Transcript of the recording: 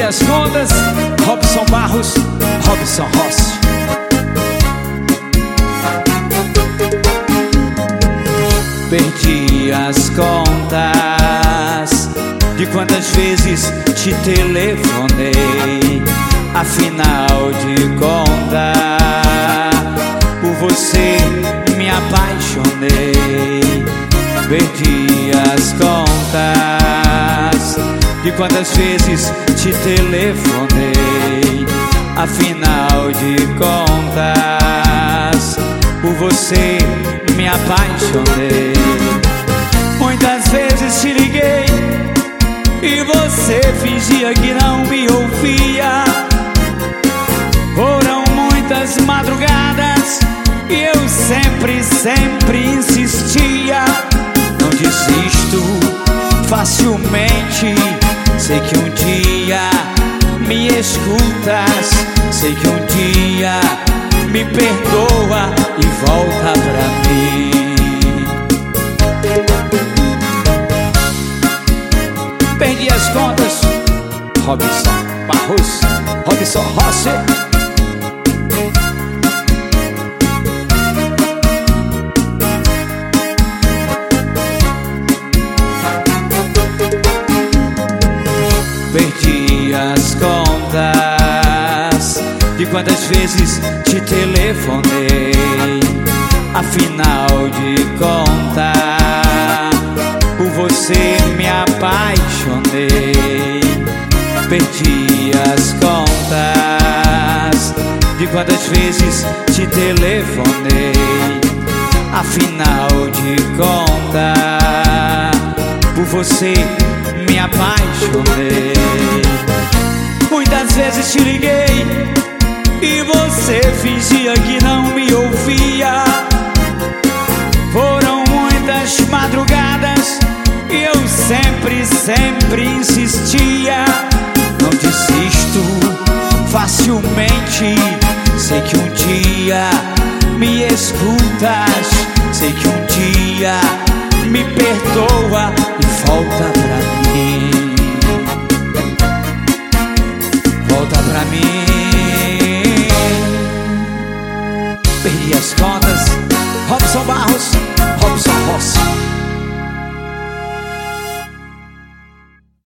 as contas, Robson Barros, Robson Rossi. Perdi as contas de quantas vezes te telefonei. Afinal de contas, por você me apaixonei. Perdi as contas de quantas vezes te telefonei. Afinal de contas, por você me apaixonei. Muitas vezes te liguei e você fingia que não me ouvia. Foram muitas madrugadas e eu sempre insistia. Não desisto facilmente, sei que um dia me escutas, sei que um dia me perdoa e volta pra mim. Perdi as contas, Robson Barros, Robson Rossi. Perdi as contas de quantas vezes te telefonei. Afinal de contas, por você me apaixonei. Perdi as contas de quantas vezes te telefonei. Afinal de contas, por você me apaixonei. Muitas vezes te liguei e você fingia que não me ouvia. Foram muitas madrugadas e eu sempre insistia. Não desisto facilmente, sei que um dia me escutas, sei que um dia me perdoa e volta pra mim. Volta pra mim.